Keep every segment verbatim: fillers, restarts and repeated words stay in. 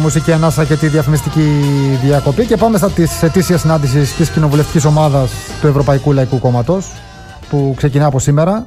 μουσική ανάσα και τη διαφημιστική διακοπή και πάμε στα της ετήσιας συνάντησης της κοινοβουλευτικής ομάδας του Ευρωπαϊκού Λαϊκού Κόμματος που ξεκινά από σήμερα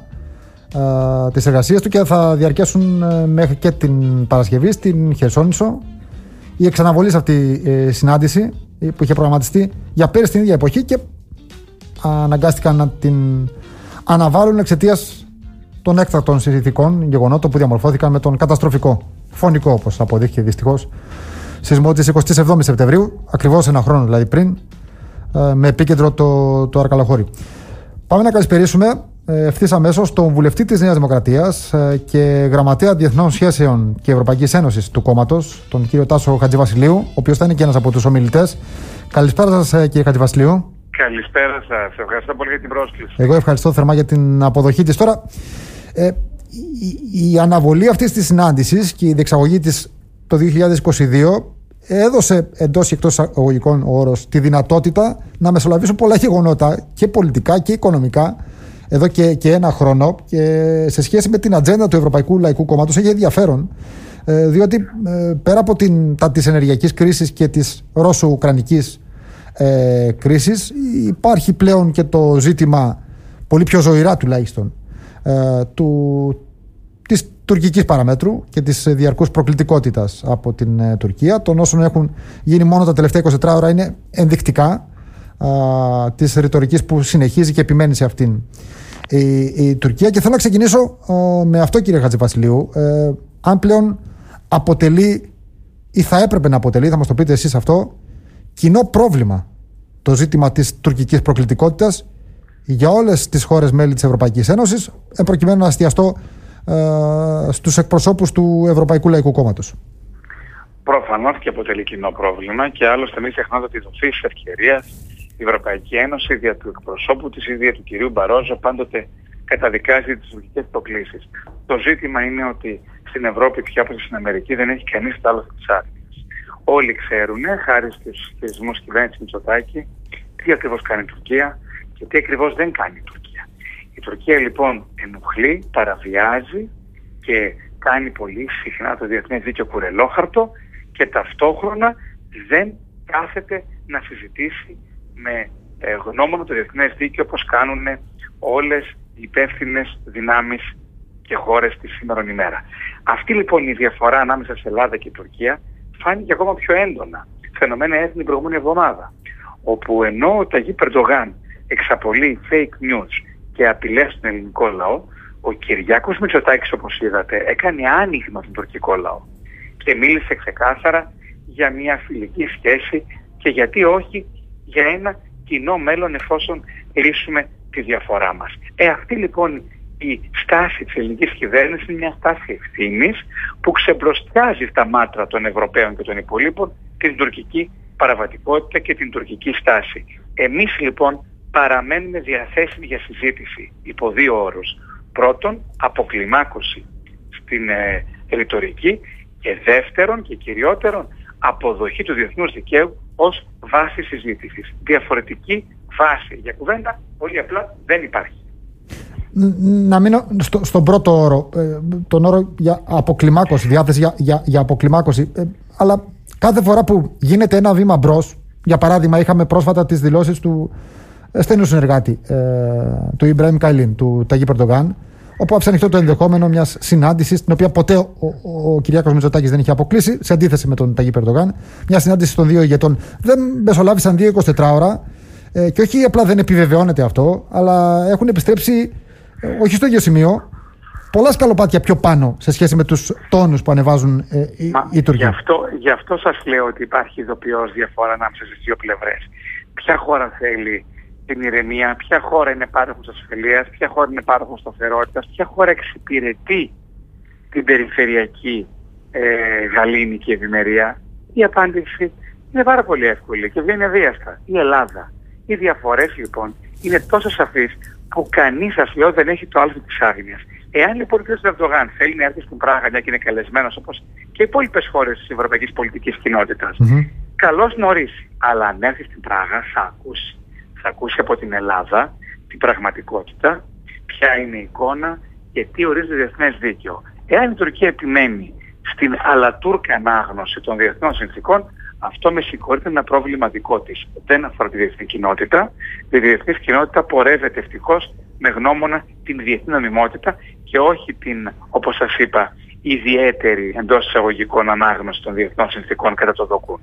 ε, τις εργασίες του και θα διαρκέσουν ε, μέχρι και την Παρασκευή στην Χερσόνησο. Η εξαναβολή σε αυτή η ε, συνάντηση που είχε προγραμματιστεί για πέρυσι την ίδια εποχή και αναγκάστηκαν να την αναβάλουν εξαιτίας των έκτακτων συνθηκών γεγονότων που διαμορφώθηκαν με τον καταστροφικό, φωνικό όπως αποδείχθηκε δυστυχώς, σεισμό της εικοστή εβδόμη Σεπτεμβρίου, ακριβώς ένα χρόνο δηλαδή πριν, με επίκεντρο το, το Αρκαλοχώρι. Πάμε να καλησπερίσουμε ευθύς αμέσως τον βουλευτή της Νέας Δημοκρατίας και γραμματέα Διεθνών Σχέσεων και Ευρωπαϊκής Ένωσης του κόμματος, τον κύριο Τάσο Χατζηβασιλείου, ο οποίος θα είναι και ένας από τους ομιλητές. Καλησπέρα σας, κύριε Χατζηβασιλείου. Καλησπέρα σας. Ευχαριστώ πολύ για την πρόσκληση. Εγώ ευχαριστώ θερμά για την αποδοχή της. Τώρα, ε, η, η αναβολή αυτής της συνάντησης και η διεξαγωγή της το δύο χιλιάδες είκοσι δύο έδωσε εντός και εκτός εισαγωγικών όρος τη δυνατότητα να μεσολαβήσουν πολλά γεγονότα και πολιτικά και οικονομικά εδώ και, και ένα χρόνο, και σε σχέση με την ατζέντα του Ευρωπαϊκού Λαϊκού Κόμματος έχει ενδιαφέρον, ε, διότι ε, πέρα από την, τα, της ενεργειακής κρίσης και της Ρώσο-Ουκρανικής ε, κρίσης, υπάρχει πλέον και το ζήτημα πολύ πιο ζωηρά τουλάχιστον ε, του, της τουρκικής παραμέτρου και της διαρκούς προκλητικότητας από την ε, Τουρκία. Των όσων έχουν γίνει μόνο τα τελευταία είκοσι τέσσερις ώρα είναι ενδεικτικά α, της ρητορικής που συνεχίζει και επιμένει σε αυτήν η, η Τουρκία. Και θέλω να ξεκινήσω α, με αυτό, κύριε Χατζηβασιλείου, ε, αν πλέον αποτελεί ή θα έπρεπε να αποτελεί, θα μας το πείτε εσείς αυτό, κοινό πρόβλημα το ζήτημα της τουρκικής προκλητικότητας για όλες τις χώρες μέλη της Ευρωπαϊκής Ένωσης, προκειμένου να εστιαστώ ε, στους εκπροσώπους του Ευρωπαϊκού Λαϊκού Κόμματος. Προφανώς και αποτελεί κοινό πρόβλημα, και άλλωστε μην ξεχνάτε ότι δοθείς της ευκαιρίας η Ευρωπαϊκή Ένωση δια του εκπροσώπου της ή δια του κυρίου Μπαρόζο πάντοτε καταδικάζει τις τουρκικές προκλήσεις. Το ζήτημα είναι ότι στην Ευρώπη, πια όπως στην Αμερική, δεν έχει κανείς το άλλο της άρνης. Όλοι ξέρουν, χάρη στους χειρισμούς κυβέρνησης Μητσοτάκη, τι ακριβώς κάνει η Τουρκία και τι ακριβώς δεν κάνει η Τουρκία. Η Τουρκία λοιπόν ενοχλεί, παραβιάζει και κάνει πολύ συχνά το διεθνές δίκαιο κουρελόχαρτο, και ταυτόχρονα δεν κάθεται να συζητήσει με ε, γνώμονα το διεθνές δίκαιο όπως κάνουν όλες οι υπεύθυνες δυνάμεις και χώρες τη σήμερον ημέρα. Αυτή λοιπόν η διαφορά ανάμεσα σε Ελλάδα και Τουρκία φάνηκε ακόμα πιο έντονα. Φαινομένα έθνη την προηγούμενη εβδομάδα, όπου ενώ ο Ταγί Ερντογάν εξαπολύει fake news και απειλές στον ελληνικό λαό, ο Κυριάκος Μητσοτάκης, όπως είδατε, έκανε άνοιγμα στον τουρκικό λαό και μίλησε ξεκάθαρα για μια φιλική σχέση και γιατί όχι για ένα κοινό μέλλον εφόσον λύσουμε τη διαφορά μας. Ε, αυτή λοιπόν η στάση της ελληνικής κυβέρνησης είναι μια στάση ευθύνης που ξεμπροστιάζει στα μάτρα των Ευρωπαίων και των υπολείπων την τουρκική παραβατικότητα και την τουρκική στάση. Εμείς λοιπόν παραμένουμε διαθέσιμοι για συζήτηση υπό δύο όρους. Πρώτον, αποκλιμάκωση στην ε, ρητορική, και δεύτερον και κυριότερον, αποδοχή του διεθνούς δικαίου ως βάση συζήτησης. Διαφορετική βάση για κουβέντα πολύ απλά δεν υπάρχει. Να μείνω στο, στον πρώτο όρο, ε, τον όρο για αποκλιμάκωση, διάθεση για, για, για αποκλιμάκωση. Ε, αλλά κάθε φορά που γίνεται ένα βήμα μπρος, για παράδειγμα είχαμε πρόσφατα τις δηλώσεις του στενού συνεργάτη, ε, του Ιμπραήμ Καηλίν, του Ταγί Ερντογάν, όπου άφησε ανοιχτό το ενδεχόμενο μιας συνάντησης, την οποία ποτέ ο, ο, ο Κυριάκος Μητσοτάκης δεν είχε αποκλείσει, σε αντίθεση με τον Ταγί Ερντογάν. Μια συνάντηση των δύο ηγετών. Δεν μεσολάβησαν δύο είκοσι τέσσερις ώρα, ε, και όχι απλά δεν επιβεβαιώνεται αυτό, αλλά έχουν επιστρέψει, ε, όχι στο ίδιο σημείο, πολλά σκαλοπάτια πιο πάνω σε σχέση με τους τόνους που ανεβάζουν ε, οι, οι Τούρκοι. Γι' αυτό, γι' αυτό σας λέω ότι υπάρχει ειδοποιώς διαφορά ανάμεσα στις δύο πλευρές. Ποια χώρα θέλει την ηρεμία, ποια χώρα είναι πάροχος ασφαλείας, ποια χώρα είναι πάροχος σταθερότητας, ποια χώρα εξυπηρετεί την περιφερειακή ε, γαλήνικη ευημερία. Η απάντηση είναι πάρα πολύ εύκολη και βγαίνει αβίαστα. Η Ελλάδα. Οι διαφορές λοιπόν είναι τόσο σαφείς που κανείς, σας λέω, δεν έχει το άλφα της άγνοιας. Εάν λοιπόν ο κ. Ερντογάν θέλει να έρθει στην Πράγα, μια και είναι καλεσμένος όπως και οι υπόλοιπες χώρες της ευρωπαϊκής πολιτικής κοινότητας, mm-hmm. καλώς νωρίς. Αλλά αν έρθει στην Πράγα θα ακούσει. Θα ακούσει από την Ελλάδα την πραγματικότητα, ποια είναι η εικόνα και τι ορίζει το διεθνές δίκαιο. Εάν η Τουρκία επιμένει στην αλατούρκα ανάγνωση των διεθνών συνθήκων, αυτό με συγχωρείτε είναι ένα πρόβλημα δικό της. Δεν αφορά τη διεθνή κοινότητα. Η διεθνή κοινότητα πορεύεται ευτυχώς με γνώμονα την διεθνή νομιμότητα και όχι την, όπως σας είπα, ιδιαίτερη εντός εισαγωγικών ανάγνωση των διεθνών συνθήκων κατά το δοκούν.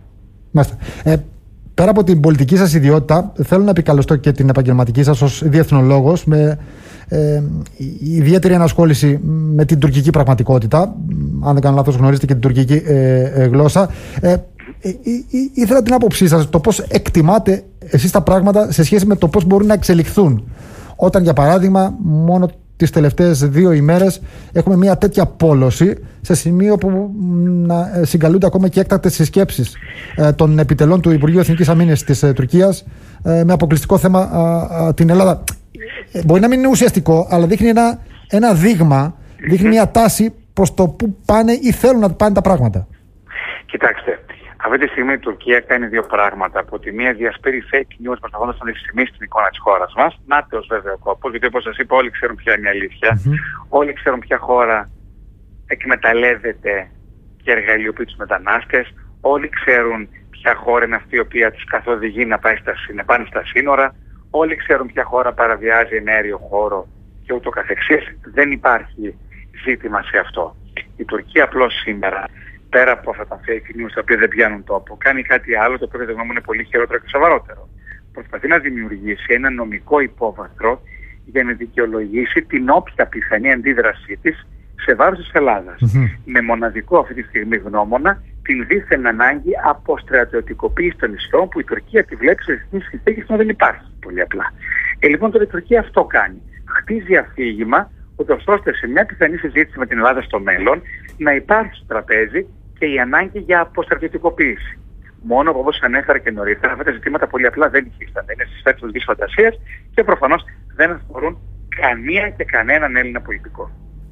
Ε, πέρα από την πολιτική σας ιδιότητα, θέλω να επικαλεστώ και την επαγγελματική σας ως διεθνολόγος με ε, ιδιαίτερη ενασχόληση με την τουρκική πραγματικότητα. Αν δεν κάνω λάθος, γνωρίζετε και την τουρκική ε, ε, γλώσσα. Ε, ε, ε, ε, ήθελα την άποψή σας, το πώς εκτιμάτε εσείς τα πράγματα σε σχέση με το πώς μπορούν να εξελιχθούν. Όταν, για παράδειγμα, μόνο τις τελευταίες δύο ημέρες έχουμε μια τέτοια πόλωση σε σημείο που να συγκαλούνται ακόμα και έκτακτες συσκέψεις ε, των επιτελών του Υπουργείου Εθνικής Αμήνης της ε, Τουρκίας ε, με αποκλειστικό θέμα ε, ε, την Ελλάδα. Ε, μπορεί να μην είναι ουσιαστικό, αλλά δείχνει ένα, ένα δείγμα, δείχνει μια τάση προς το που πάνε ή θέλουν να πάνε τα πράγματα. Κοιτάξτε, αυτή τη στιγμή η Τουρκία κάνει δύο πράγματα. Από τη μία διασπείρει fake news προσπαθώντας να δυσφημίσει την εικόνα της χώρας μας. Νάτεος βέβαια ο κόπος, γιατί όπως σας είπα όλοι ξέρουν ποια είναι η αλήθεια. Mm-hmm. Όλοι ξέρουν ποια χώρα εκμεταλλεύεται και εργαλειοποιεί τους μετανάστες. Όλοι ξέρουν ποια χώρα είναι αυτή η οποία τους καθοδηγεί να, πάει στα, να πάνε στα σύνορα. Όλοι ξέρουν ποια χώρα παραβιάζει εναέριο χώρο και ούτω καθεξής. Δεν υπάρχει ζήτημα σε αυτό. Η Τουρκία απλώς σήμερα, πέρα από αυτά τα fake news τα οποία δεν πιάνουν τόπο, κάνει κάτι άλλο το οποίο κατά τη γνώμη μου είναι πολύ χειρότερο και σοβαρότερο. Προσπαθεί να δημιουργήσει ένα νομικό υπόβαθρο για να δικαιολογήσει την όποια πιθανή αντίδρασή της σε βάρος της Ελλάδας. Mm-hmm. Με μοναδικό αυτή τη στιγμή γνώμονα την δίθεν ανάγκη αποστρατιωτικοποίηση των νησιών που η Τουρκία τη βλέπει σε διεθνείς συνθήκες που δεν υπάρχει πολύ απλά. Ε, λοιπόν, τώρα η Τουρκία αυτό κάνει. Χτίζει αφήγημα, ούτως ώστε σε μια πιθανή συζήτηση με την Ελλάδα στο μέλλον να υπάρχει στο τραπέζι και η ανάγκη για αποστρατιωτικοποίηση. Μόνο όπως ανέφερα και νωρίτερα, αυτά τα ζητήματα πολύ απλά δεν υφίστανται. Είναι στις σφαίρες της φαντασίας και προφανώς δεν αφορούν καμία και κανέναν Έλληνα πολιτικό.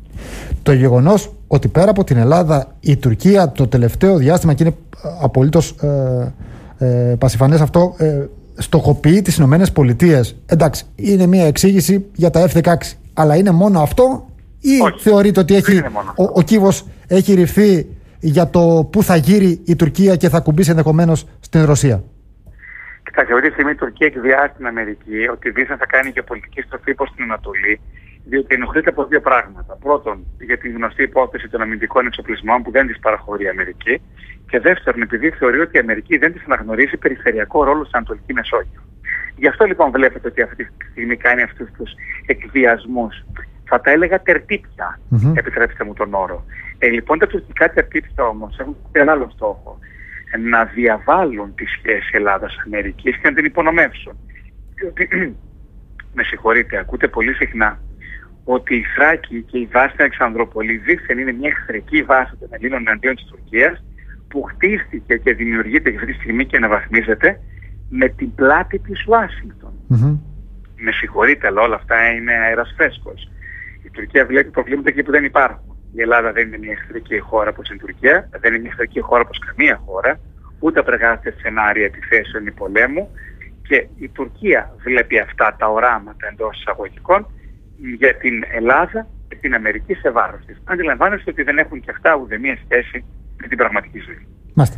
Το γεγονός ότι πέρα από την Ελλάδα η Τουρκία το τελευταίο διάστημα, και είναι απολύτως ε, ε, πασιφανές αυτό, ε, στοχοποιεί τις Ηνωμένες Πολιτείες, εντάξει, είναι μια εξήγηση για τα εφ δεκαέξι, αλλά είναι μόνο αυτό ή όχι, θεωρείτε ότι έχει, ο, ο κύβος έχει ρηφθεί για το πού θα γύρει η Τουρκία και θα κουμπίσει ενδεχομένως στην Ρωσία? Κοιτάξτε, αυτή τη στιγμή η Τουρκία εκβιάζει την Αμερική ότι η Δύση θα κάνει και πολιτική στροφή προς την Ανατολή, διότι ενοχλείται από δύο πράγματα. Πρώτον, για την γνωστή υπόθεση των αμυντικών εξοπλισμών που δεν της παραχωρεί η Αμερική. Και δεύτερον, επειδή θεωρεί ότι η Αμερική δεν της αναγνωρίζει περιφερειακό ρόλο στην Ανατολική Μεσόγειο. Γι' αυτό λοιπόν βλέπετε ότι αυτή τη στιγμή κάνει αυτούς τους εκβιασμούς. Θα τα έλεγα τερτύπια, mm-hmm. επιτρέψτε μου τον όρο. Ε, λοιπόν, τα τουρκικά τερτύπια όμως έχουν ένα άλλο στόχο. Να διαβάλουν τη σχέση Ελλάδας-Αμερικής και να την υπονομεύσουν. Διότι, με συγχωρείτε, ακούτε πολύ συχνά ότι η Θράκη και η βάση στην Αλεξανδρούπολη δίθεν είναι μια εχθρική βάση των Ελλήνων εναντίον της Τουρκίας που χτίστηκε και δημιουργείται αυτή τη στιγμή και αναβαθμίζεται με την πλάτη της Ουάσιγκτον. Mm-hmm. Με συγχωρείτε, αλλά όλα αυτά είναι αέρας φρέσκος. Η Τουρκία βλέπει προβλήματα εκεί που δεν υπάρχουν. Η Ελλάδα δεν είναι μια εχθρική χώρα όπως η Τουρκία, δεν είναι μια εχθρική χώρα όπως καμία χώρα, ούτε απεργάζεται σενάρια επιθέσεων ή πολέμου, και η Τουρκία βλέπει αυτά τα οράματα εντός εισαγωγικών για την Ελλάδα και την Αμερική σε βάρος της. Αντιλαμβάνεστε ότι δεν έχουν και αυτά ούτε μία σχέση με την πραγματική ζωή. Μάστε.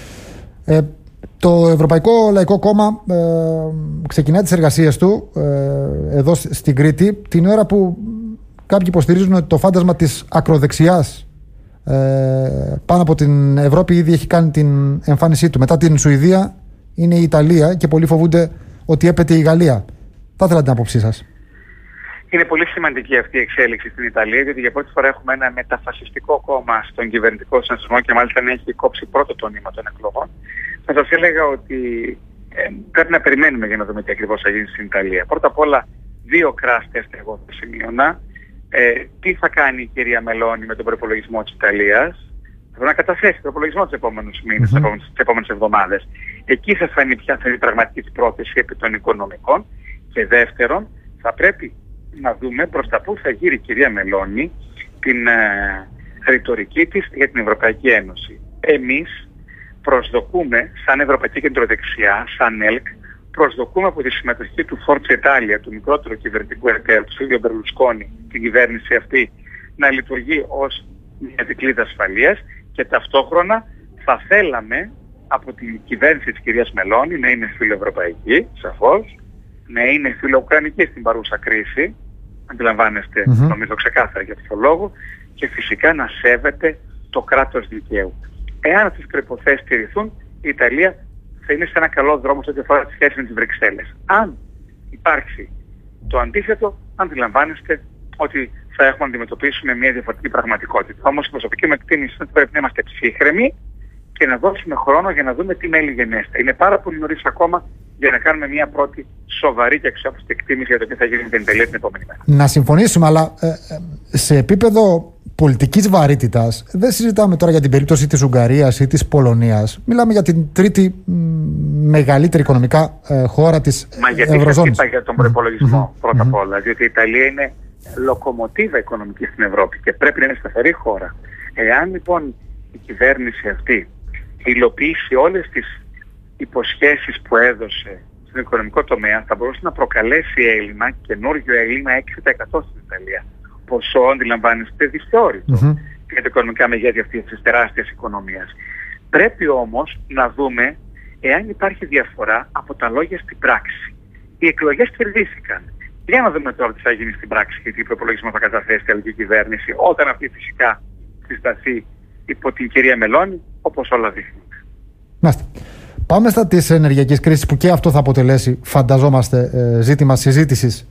Ε, το Ευρωπαϊκό Λαϊκό Κόμμα ε, ξεκινά τις εργασίες του ε, εδώ στην Κρήτη την ώρα που κάποιοι υποστηρίζουν ότι το φάντασμα της ακροδεξιάς ε, πάνω από την Ευρώπη ήδη έχει κάνει την εμφάνισή του. Μετά την Σουηδία είναι η Ιταλία και πολλοί φοβούνται ότι έπεται η Γαλλία. Θα ήθελα την άποψή σας. Είναι πολύ σημαντική αυτή η εξέλιξη στην Ιταλία, γιατί για πρώτη φορά έχουμε ένα μεταφασιστικό κόμμα στον κυβερνητικό συνασπισμό και μάλιστα να έχει κόψει πρώτο το νήμα των εκλογών. Θα σας έλεγα ότι ε, πρέπει να περιμένουμε για να δούμε τι ακριβώς θα γίνει στην Ιταλία. Πρώτα απ' όλα, δύο κράστες εγώ θα σημείωνα. Ε, τι θα κάνει η κυρία Μελώνη με τον προπολογισμό της Ιταλίας? Θα να καταθέσει τον προπολογισμό τους επόμενους μήνες, mm-hmm. τις επόμενες εβδομάδες. Εκεί θα φανεί ποια θα είναι η πραγματική της πρόθεση επί των οικονομικών. Και δεύτερον, θα πρέπει να δούμε προς τα πού θα γύρει η κυρία Μελώνη την ε, ρητορική της για την Ευρωπαϊκή Ένωση. Εμείς προσδοκούμε, σαν Ευρωπαϊκή Κεντροδεξιά, σαν ΕΛΚ, προσδοκούμε από τη συμμετοχή του Forza Italia, του μικρότερου κυβερνητικού εταίρου, του Σίλβιο Μπερλουσκόνη, την κυβέρνηση αυτή, να λειτουργεί ως μια δικλείδα ασφαλείας Και ταυτόχρονα θα θέλαμε από την κυβέρνηση της κυρίας Μελώνη να είναι φιλοευρωπαϊκή, σαφώς, να είναι φιλοουκρανική στην παρούσα κρίση, αντιλαμβάνεστε, mm-hmm. νομίζω ξεκάθαρα για αυτόν τον λόγο, και φυσικά να σέβεται το κράτος δικαίου. Εάν αυτές τις προϋποθέσεις τηρηθούν, η Ιταλία θα είναι σε ένα καλό δρόμο σε ό,τι αφορά τη σχέση με τις Βρυξέλλες. Αν υπάρξει το αντίθετο, αντιλαμβάνεστε ότι θα έχουμε να αντιμετωπίσουμε μια διαφορετική πραγματικότητα. Όμως η προσωπική μου εκτίμηση είναι ότι πρέπει να είμαστε ψύχρεμοι και να δώσουμε χρόνο για να δούμε τι μέλη γενέστε. Είναι πάρα πολύ νωρίς ακόμα για να κάνουμε μια πρώτη σοβαρή και αξιόπιστη εκτίμηση για το τι θα γίνει με την Ιταλία την επόμενη μέρα. Να συμφωνήσουμε, αλλά ε, ε, σε επίπεδο πολιτικής βαρύτητας δεν συζητάμε τώρα για την περίπτωση της Ουγγαρίας ή της Πολωνίας. Μιλάμε για την τρίτη μ, μεγαλύτερη οικονομικά ε, χώρα της Μα γιατί Ευρωζώνης. σας είπα για τον προϋπολογισμό mm-hmm. πρώτα απ' mm-hmm. όλα, διότι η Ιταλία είναι λοκομοτίβα οικονομική στην Ευρώπη και πρέπει να είναι σταθερή χώρα. Εάν λοιπόν η κυβέρνηση αυτή υλοποιήσει όλες τις υποσχέσεις που έδωσε στον οικονομικό τομέα, θα μπορούσε να προκαλέσει έλλειμμα, καινούργιο έλλειμμα έξι τοις εκατό στην Ιταλία. Ποσό, αντιλαμβάνεστε, δυσθεώρητο mm-hmm. για τα οικονομικά μεγέθη αυτής της τεράστιας οικονομίας. Πρέπει όμως να δούμε εάν υπάρχει διαφορά από τα λόγια στην πράξη. Οι εκλογές κερδίστηκαν. Για να δούμε τώρα τι θα γίνει στην πράξη και τι προπολογισμό θα καταθέσει η Ιταλική κυβέρνηση, όταν αυτή φυσικά συσταθεί υπό την κυρία Μελώνη, όπως όλα δείχνουν. Μάλιστα. Πάμε στα της ενεργειακής κρίσης, που και αυτό θα αποτελέσει, φανταζόμαστε, ζήτημα συζήτησης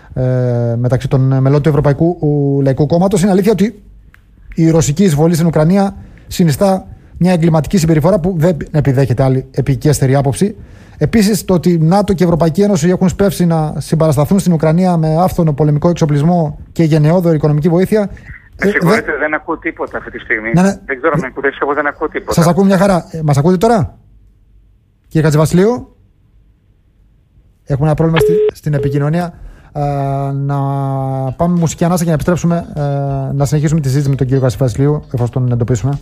ε, μεταξύ των μελών του Ευρωπαϊκού Λαϊκού Κόμματος. Είναι αλήθεια ότι η ρωσική εισβολή στην Ουκρανία συνιστά μια εγκληματική συμπεριφορά που δεν επιδέχεται άλλη επικέστερη άποψη. Επίσης, το ότι ΝΑΤΟ και η Ευρωπαϊκή Ένωση έχουν σπεύσει να συμπαρασταθούν στην Ουκρανία με άφθονο πολεμικό εξοπλισμό και γενναιόδορη οικονομική βοήθεια. Με συγχωρείτε, δεν... δεν ακούω τίποτα αυτή τη στιγμή. Ναι, ναι. Δεν ξέρω αν με ακούτε, εγώ δεν ακούω τίποτα. Σας ακούω μια χαρά. Ε, μας ακούτε τώρα, κύριε Χατζηβασιλείου? Έχουμε ένα πρόβλημα στη, στην επικοινωνία. Ε, να πάμε μουσική ανάσα και να επιστρέψουμε ε, να συνεχίσουμε τη συζήτηση με τον κύριο Χατζηβασιλείου, εφόσον τον εντοπίσουμε.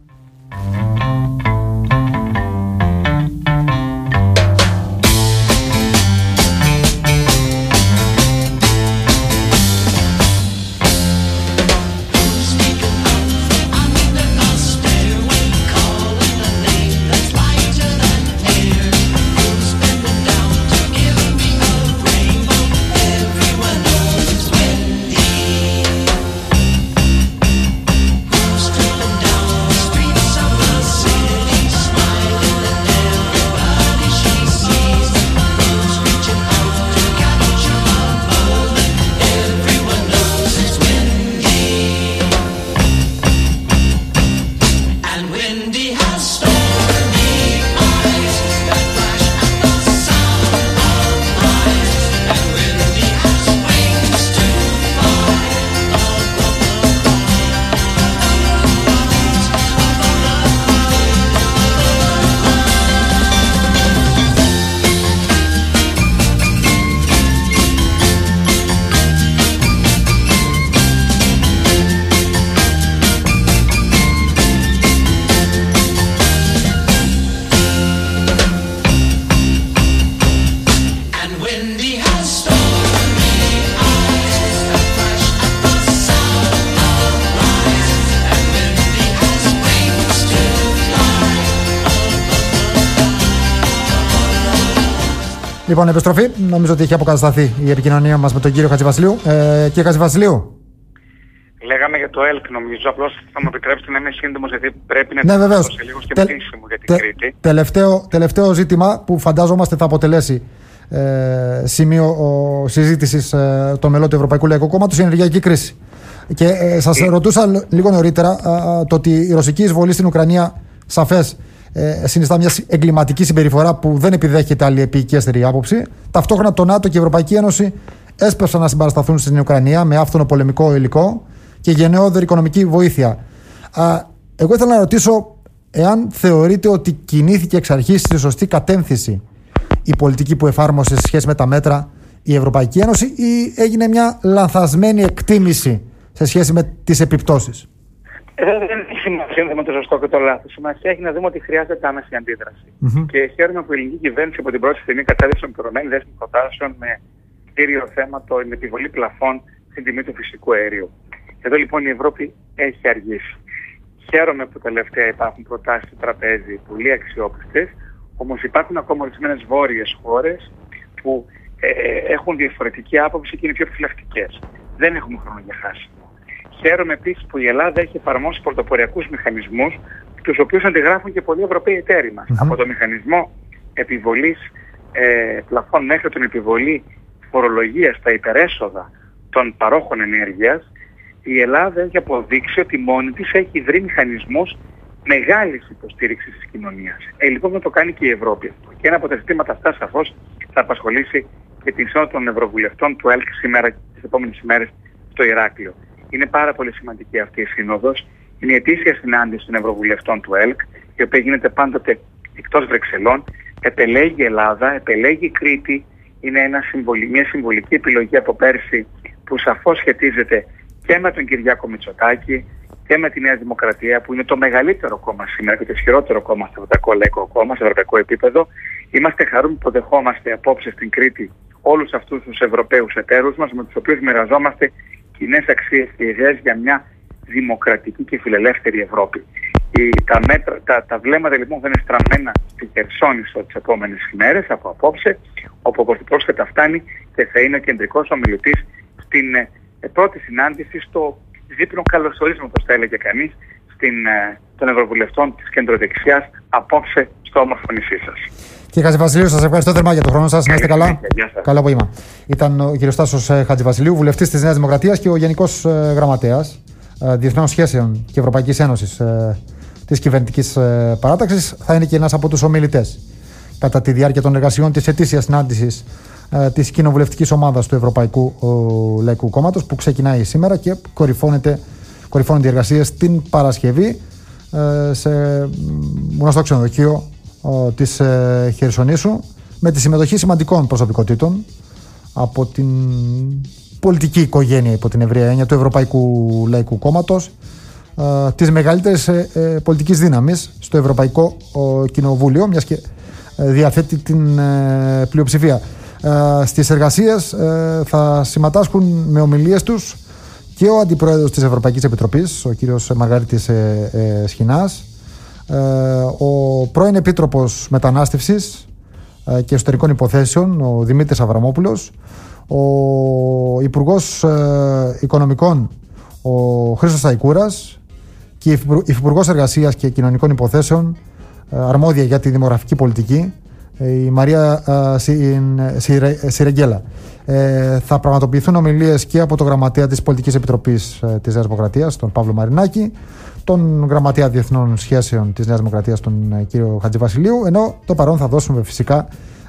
Λοιπόν, επιστροφή. Νομίζω ότι έχει αποκατασταθεί η επικοινωνία μας με τον κύριο Χατζηβασιλείου. Ε, κύριε Χατζηβασιλείου. Λέγαμε για το ΕΛΚ, νομίζω. Απλώς θα μου επιτρέψετε να είμαι σύντομος, γιατί πρέπει να ναι, επιστρέψω σε λίγο στην πτήση μου για την τε, Κρήτη. Τελευταίο, τελευταίο ζήτημα που φαντάζομαστε θα αποτελέσει ε, σημείο ο, συζήτησης ε, των μελών του Ευρωπαϊκού Λαϊκού Κόμματος, η ενεργειακή κρίση. Και ε, σας ε... ρωτούσα λίγο νωρίτερα ε, το ότι η ρωσική εισβολή στην Ουκρανία, σαφές, Ε, συνιστά μια εγκληματική συμπεριφορά που δεν επιδέχεται άλλη επικέστερη άποψη. Ταυτόχρονα το ΝΑΤΟ και η Ευρωπαϊκή Ένωση έσπευσαν να συμπαρασταθούν στην Ουκρανία με άφθονο πολεμικό υλικό και γενναιόδορη οικονομική βοήθεια. Α, εγώ ήθελα να ρωτήσω εάν θεωρείτε ότι κινήθηκε εξ αρχής στη σωστή κατεύθυνση η πολιτική που εφάρμοσε σε σχέση με τα μέτρα η Ευρωπαϊκή Ένωση, ή έγινε μια λανθασμένη εκτίμηση σε σχέση με τις επιπτώσεις. Δεν έχει σημασία να δούμε το σωστό και το λάθος. Σημασία έχει να δούμε ότι χρειάζεται άμεση αντίδραση. Mm-hmm. Και χαίρομαι που η ελληνική κυβέρνηση από την πρώτη στιγμή κατέδειξε ολοκληρωμένη δέσμη προτάσεων με κύριο θέμα την επιβολή πλαφών στην τιμή του φυσικού αερίου. Εδώ λοιπόν η Ευρώπη έχει αργήσει. Χαίρομαι που τελευταία υπάρχουν προτάσεις στο τραπέζι πολύ αξιόπιστες, όμως υπάρχουν ακόμα ορισμένες βόρειες χώρες που ε, έχουν διαφορετική άποψη και είναι πιο επιφυλακτικές. Δεν έχουμε χρόνο για χάσιμο. Χαίρομαι επίσης που η Ελλάδα έχει εφαρμόσει πρωτοποριακούς μηχανισμούς, τους οποίους αντιγράφουν και πολλοί Ευρωπαίοι εταίροι μας. Mm-hmm. Από το μηχανισμό επιβολής ε, πλαφών μέχρι την επιβολή φορολογίας στα υπερέσοδα των παρόχων ενέργειας, η Ελλάδα έχει αποδείξει ότι μόνη της έχει βρει μηχανισμούς μεγάλης υποστήριξης της κοινωνίας. Ε, λοιπόν, να το κάνει και η Ευρώπη. Και ένα από τα ζητήματα αυτά σαφώς θα απασχολήσει και την Σύνοδο των Ευρωβουλευτών του ΕΛΚ σήμερα και τις επόμενες ημέρες στο Ηράκλειο. Είναι πάρα πολύ σημαντική αυτή η σύνοδος. Είναι η ετήσια συνάντηση των Ευρωβουλευτών του ΕΛΚ, η οποία γίνεται πάντοτε εκτός Βρυξελών. Επελέγει η Ελλάδα, επελέγει η Κρήτη. Είναι ένα συμβολη, μια συμβολική επιλογή από πέρσι που σαφώς σχετίζεται και με τον Κυριάκο Μητσοτάκη και με τη Νέα Δημοκρατία, που είναι το μεγαλύτερο κόμμα σήμερα και το ισχυρότερο κόμμα στο Ευρωπαϊκό Λαϊκό Κόμμα, σε ευρωπαϊκό επίπεδο. Είμαστε χαρούμενοι που δεχόμαστε απόψε στην Κρήτη όλους αυτούς τους Ευρωπαίους εταίρους μας, με τους οποίους μοιραζόμαστε κοινές αξίες και ιδέες για μια δημοκρατική και φιλελεύθερη Ευρώπη. Η, τα, μέτρα, τα, τα βλέμματα λοιπόν θα είναι στραμμένα στη Χερσόνησο τις επόμενες ημέρες από απόψε, όπου ο Πρωθυπουργός καταφτάνει και θα είναι ο κεντρικός ομιλητής στην ε, πρώτη συνάντηση στο δείπνο καλωσορίσματος, θα έλεγε κανείς, στην, ε, των Ευρωβουλευτών της κεντροδεξιάς απόψε στο όμορφο νησί σας. Κύριε Χατζηβασιλείου, σας ευχαριστώ θερμά για τον χρόνο σας. Να είστε καλά. Καλό απόγευμα. Ήταν ο κ. Στάσος Χατζηβασιλείου, βουλευτής της Νέας Δημοκρατίας και ο Γενικός Γραμματέας Διεθνών Σχέσεων και Ευρωπαϊκής Ένωσης της Κυβερνητικής Παράταξης. Θα είναι και ένας από τους ομιλητές κατά τη διάρκεια των εργασιών της ετήσιας συνάντησης της κοινοβουλευτικής ομάδας του Ευρωπαϊκού Λαϊκού Κόμματος, που ξεκινάει σήμερα και κορυφώνεται, κορυφώνονται οι εργασίες την Παρασκευή σε γνωστό ξενοδοχείο της Χερσονήσου, με τη συμμετοχή σημαντικών προσωπικότητων από την πολιτική οικογένεια, υπό την ευρεία έννοια, του Ευρωπαϊκού Λαϊκού Κόμματος, της μεγαλύτερης πολιτικής δύναμης στο Ευρωπαϊκό Κοινοβούλιο, μιας και διαθέτει την πλειοψηφία. Στις εργασίες θα συμμετάσχουν με ομιλίες τους και ο Αντιπρόεδρος της Ευρωπαϊκής Επιτροπής, ο κύριος Μαργαρίτης Σχοινάς, ο πρώην Επίτροπος Μετανάστευσης και Εσωτερικών Υποθέσεων, ο Δημήτρης Αβραμόπουλος, ο Υπουργός Οικονομικών, ο Χρήστος Σταϊκούρας, και η Υφυπουργός Εργασίας και Κοινωνικών Υποθέσεων, αρμόδια για τη δημογραφική πολιτική, η Μαρία Σιρεγγέλα. Θα πραγματοποιηθούν ομιλίες και από τον Γραμματέα της Πολιτικής Επιτροπής της Νέας Δημοκρατίας, τον Παύλο Μαρινάκη, τον Γραμματέα Διεθνών Σχέσεων της Νέας Δημοκρατίας, τον κύριο Χατζηβασιλείου, ενώ το παρόν θα δώσουμε φυσικά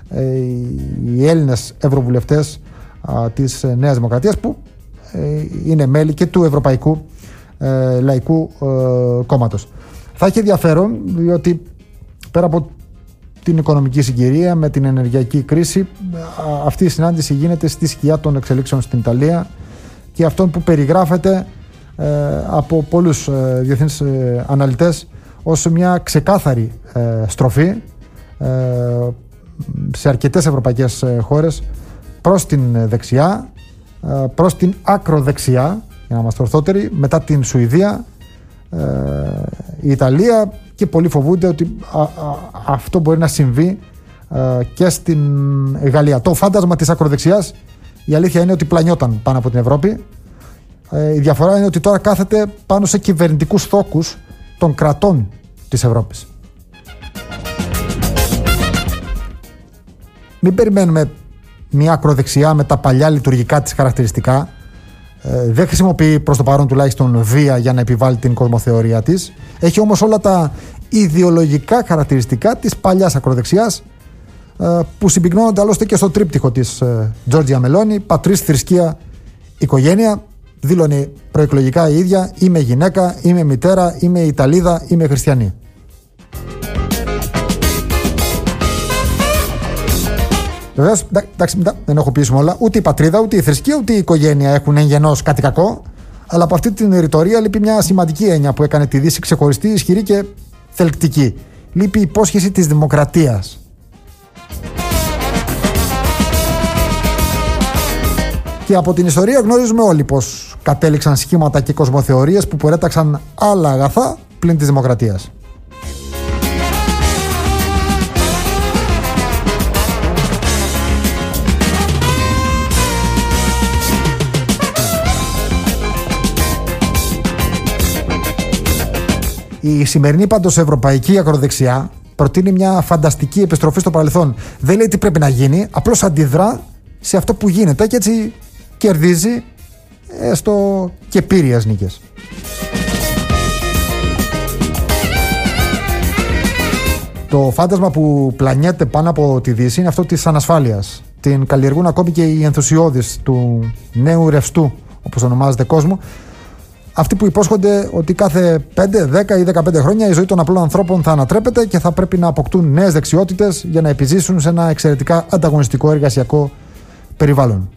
οι Έλληνες ευρωβουλευτές της Νέας Δημοκρατίας, που είναι μέλη και του Ευρωπαϊκού Λαϊκού Κόμματος. Θα έχει ενδιαφέρον, διότι πέρα από την οικονομική συγκυρία με την ενεργειακή κρίση, αυτή η συνάντηση γίνεται στη σκιά των εξελίξεων στην Ιταλία και αυτόν που περιγράφεται ε, από πολλούς ε, διεθνείς ε, αναλυτές ως μια ξεκάθαρη ε, στροφή ε, σε αρκετές ευρωπαϊκές ε, χώρες προς την δεξιά, ε, προς την ακροδεξιά, για να είμαστε ορθότεροι, μετά την Σουηδία, ε, η Ιταλία, και πολλοί φοβούνται ότι α, α, αυτό μπορεί να συμβεί α, και στην Γαλλία. Το φάντασμα της ακροδεξιάς, η αλήθεια είναι ότι πλανιόταν πάνω από την Ευρώπη. Ε, η διαφορά είναι ότι τώρα κάθεται πάνω σε κυβερνητικούς θόκους των κρατών της Ευρώπης. Μην περιμένουμε μια ακροδεξιά με τα παλιά λειτουργικά της χαρακτηριστικά. Ε, δεν χρησιμοποιεί προς το παρόν τουλάχιστον βία για να επιβάλλει την κοσμοθεωρία της. Έχει όμως όλα τα ιδεολογικά χαρακτηριστικά της παλιάς ακροδεξιάς, ε, που συμπυκνώνονται άλλωστε και στο τρίπτυχο της ε, Τζόρτζια Μελόνι: πατρίς, θρησκεία, οικογένεια. Δήλωνε προεκλογικά η ίδια: είμαι γυναίκα, είμαι μητέρα, είμαι Ιταλίδα, είμαι χριστιανή. Βεβαίως, εντάξει, δεν ενοχοποιήσουμε όλα. Ούτε η πατρίδα, ούτε η θρησκεία, ούτε η οικογένεια έχουν εν γενός κάτι κακό. Αλλά από αυτή την ρητορία λείπει μια σημαντική έννοια που έκανε τη Δύση ξεχωριστή, ισχυρή και θελκτική. Λείπει η υπόσχεση της δημοκρατίας. Και από την ιστορία γνωρίζουμε όλοι πως κατέληξαν σχήματα και κοσμοθεωρίες που προέταξαν άλλα αγαθά πλην της δημοκρατίας. Η σημερινή πάντως ευρωπαϊκή ακροδεξιά προτείνει μια φανταστική επιστροφή στο παρελθόν. Δεν λέει τι πρέπει να γίνει, απλώς αντιδρά σε αυτό που γίνεται και έτσι κερδίζει έστω και πύριας νίκες. Το φάντασμα που πλανιέται πάνω από τη Δύση είναι αυτό της ανασφάλειας. Την καλλιεργούν ακόμη και οι ενθουσιώδεις του νέου ρευστού, όπως ονομάζεται, κόσμο. Αυτοί που υπόσχονται ότι κάθε πέντε, δέκα ή δεκαπέντε χρόνια η ζωή των απλών ανθρώπων θα ανατρέπεται και θα πρέπει να αποκτούν νέες δεξιότητες για να επιζήσουν σε ένα εξαιρετικά ανταγωνιστικό εργασιακό περιβάλλον.